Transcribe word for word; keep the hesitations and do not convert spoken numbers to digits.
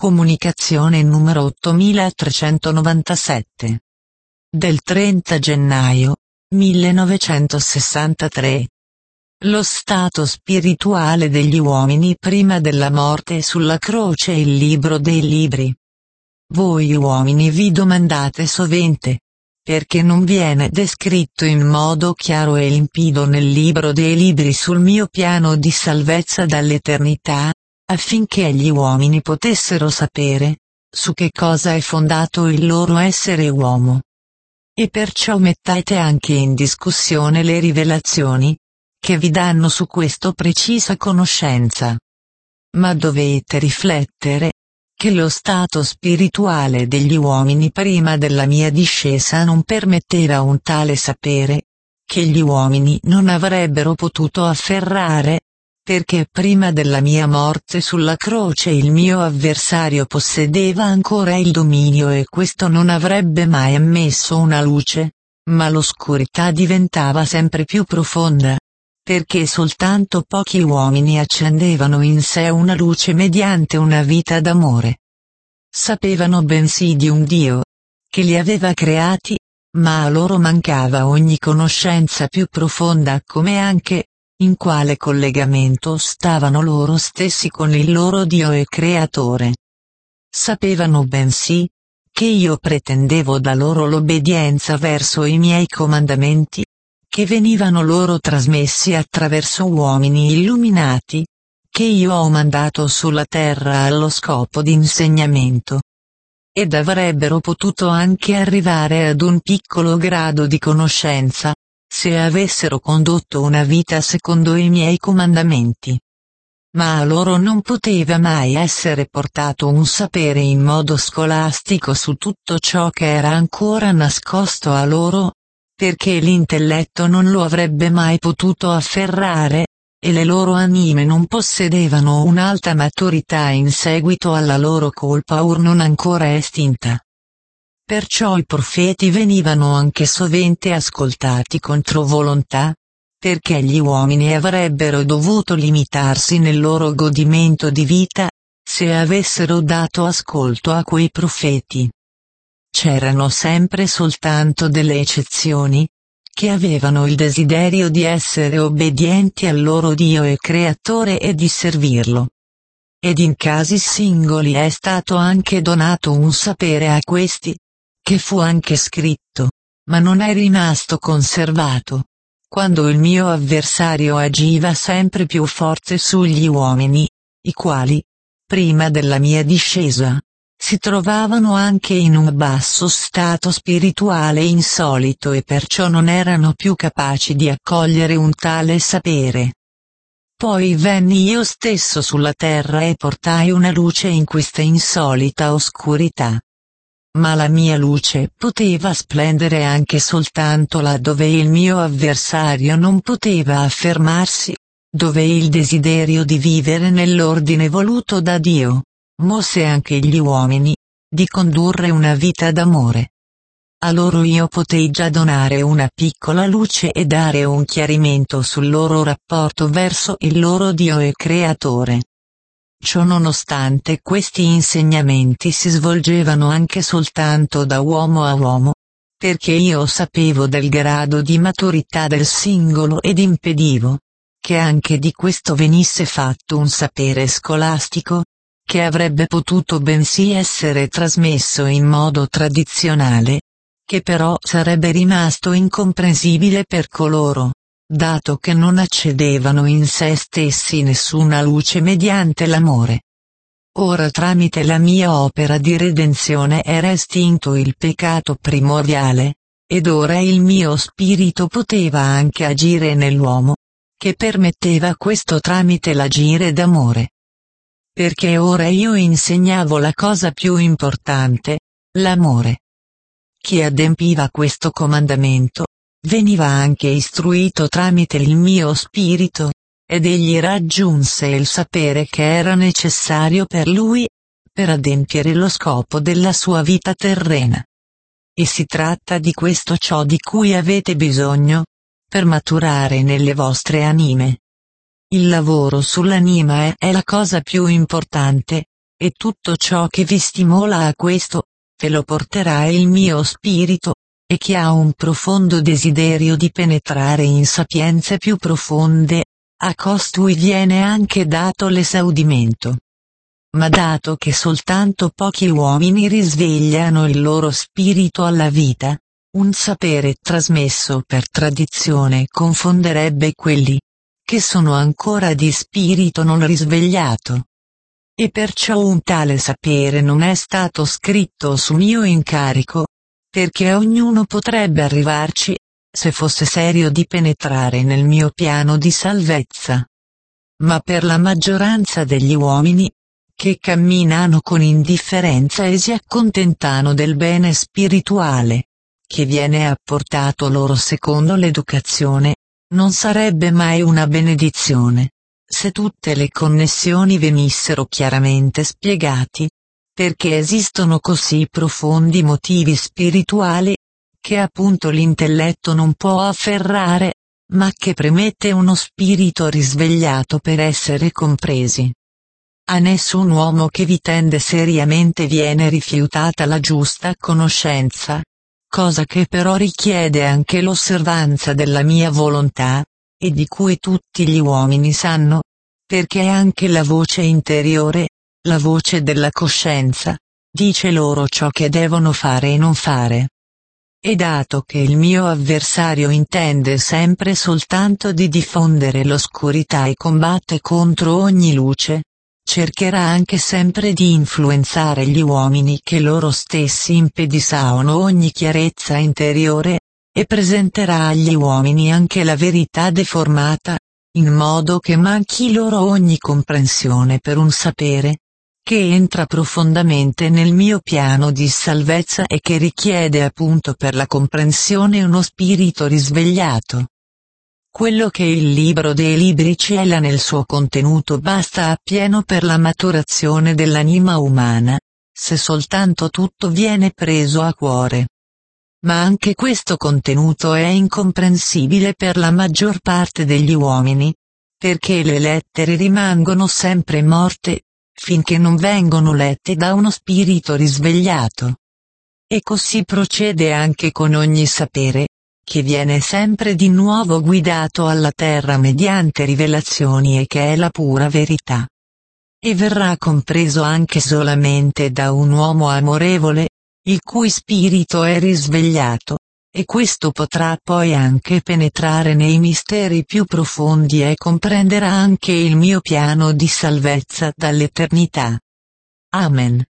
Comunicazione numero ottomilatrecentonovantasette. Del trenta gennaio millenovecentosessantatré. Lo stato spirituale degli uomini prima della morte sulla croce. Il libro dei libri. Voi uomini vi domandate sovente, perché non viene descritto in modo chiaro e limpido nel libro dei libri sul mio piano di salvezza dall'eternità, affinché gli uomini potessero sapere, su che cosa è fondato il loro essere uomo. E perciò mettete anche in discussione le rivelazioni, che vi danno su questo precisa conoscenza. Ma dovete riflettere, che lo stato spirituale degli uomini prima della mia discesa non permetteva un tale sapere, che gli uomini non avrebbero potuto afferrare, perché prima della mia morte sulla croce il mio avversario possedeva ancora il dominio e questo non avrebbe mai ammesso una luce, ma l'oscurità diventava sempre più profonda, perché soltanto pochi uomini accendevano in sé una luce mediante una vita d'amore. Sapevano bensì di un Dio, che li aveva creati, ma a loro mancava ogni conoscenza più profonda come anche, in quale collegamento stavano loro stessi con il loro Dio e Creatore. Sapevano bensì, che io pretendevo da loro l'obbedienza verso i miei comandamenti, che venivano loro trasmessi attraverso uomini illuminati, che io ho mandato sulla terra allo scopo di insegnamento. Ed avrebbero potuto anche arrivare ad un piccolo grado di conoscenza, se avessero condotto una vita secondo i miei comandamenti. Ma a loro non poteva mai essere portato un sapere in modo scolastico su tutto ciò che era ancora nascosto a loro, perché l'intelletto non lo avrebbe mai potuto afferrare, e le loro anime non possedevano un'alta maturità in seguito alla loro colpa or non ancora estinta. Perciò i profeti venivano anche sovente ascoltati contro volontà, perché gli uomini avrebbero dovuto limitarsi nel loro godimento di vita, se avessero dato ascolto a quei profeti. C'erano sempre soltanto delle eccezioni, che avevano il desiderio di essere obbedienti al loro Dio e Creatore e di servirlo. Ed in casi singoli è stato anche donato un sapere a questi, che fu anche scritto, ma non è rimasto conservato, quando il mio avversario agiva sempre più forte sugli uomini, i quali, prima della mia discesa, si trovavano anche in un basso stato spirituale insolito e perciò non erano più capaci di accogliere un tale sapere. Poi venni io stesso sulla terra e portai una luce in questa insolita oscurità. Ma la mia luce poteva splendere anche soltanto là dove il mio avversario non poteva affermarsi, dove il desiderio di vivere nell'ordine voluto da Dio mosse anche gli uomini, di condurre una vita d'amore. A loro io potei già donare una piccola luce e dare un chiarimento sul loro rapporto verso il loro Dio e Creatore. Ciò nonostante questi insegnamenti si svolgevano anche soltanto da uomo a uomo, perché io sapevo del grado di maturità del singolo ed impedivo, che anche di questo venisse fatto un sapere scolastico, che avrebbe potuto bensì essere trasmesso in modo tradizionale, che però sarebbe rimasto incomprensibile per coloro, dato che non accedevano in sé stessi nessuna luce mediante l'amore. Ora tramite la mia opera di redenzione era estinto il peccato primordiale, ed ora il mio spirito poteva anche agire nell'uomo, che permetteva questo tramite l'agire d'amore. Perché ora io insegnavo la cosa più importante, l'amore. Chi adempiva questo comandamento, veniva anche istruito tramite il mio spirito, ed egli raggiunse il sapere che era necessario per lui, per adempiere lo scopo della sua vita terrena. E si tratta di questo ciò di cui avete bisogno, per maturare nelle vostre anime. Il lavoro sull'anima è, è la cosa più importante, e tutto ciò che vi stimola a questo, ve lo porterà il mio spirito, e chi ha un profondo desiderio di penetrare in sapienze più profonde, a costui viene anche dato l'esaudimento. Ma dato che soltanto pochi uomini risvegliano il loro spirito alla vita, un sapere trasmesso per tradizione confonderebbe quelli che sono ancora di spirito non risvegliato. E perciò un tale sapere non è stato scritto su mio incarico, perché ognuno potrebbe arrivarci, se fosse serio di penetrare nel mio piano di salvezza. Ma per la maggioranza degli uomini, che camminano con indifferenza e si accontentano del bene spirituale, che viene apportato loro secondo l'educazione, non sarebbe mai una benedizione, se tutte le connessioni venissero chiaramente spiegati, perché esistono così profondi motivi spirituali, che appunto l'intelletto non può afferrare, ma che premette uno spirito risvegliato per essere compresi. A nessun uomo che vi tende seriamente viene rifiutata la giusta conoscenza, cosa che però richiede anche l'osservanza della mia volontà, e di cui tutti gli uomini sanno, perché anche la voce interiore, la voce della coscienza, dice loro ciò che devono fare e non fare. E dato che il mio avversario intende sempre soltanto di diffondere l'oscurità e combatte contro ogni luce, cercherà anche sempre di influenzare gli uomini che loro stessi impediscono ogni chiarezza interiore, e presenterà agli uomini anche la verità deformata, in modo che manchi loro ogni comprensione per un sapere, che entra profondamente nel mio piano di salvezza e che richiede appunto per la comprensione uno spirito risvegliato. Quello che il libro dei libri cela nel suo contenuto basta appieno per la maturazione dell'anima umana, se soltanto tutto viene preso a cuore. Ma anche questo contenuto è incomprensibile per la maggior parte degli uomini, perché le lettere rimangono sempre morte, finché non vengono lette da uno spirito risvegliato. E così procede anche con ogni sapere, che viene sempre di nuovo guidato alla terra mediante rivelazioni e che è la pura verità. E verrà compreso anche solamente da un uomo amorevole, il cui spirito è risvegliato, e questo potrà poi anche penetrare nei misteri più profondi e comprenderà anche il mio piano di salvezza dall'eternità. Amen.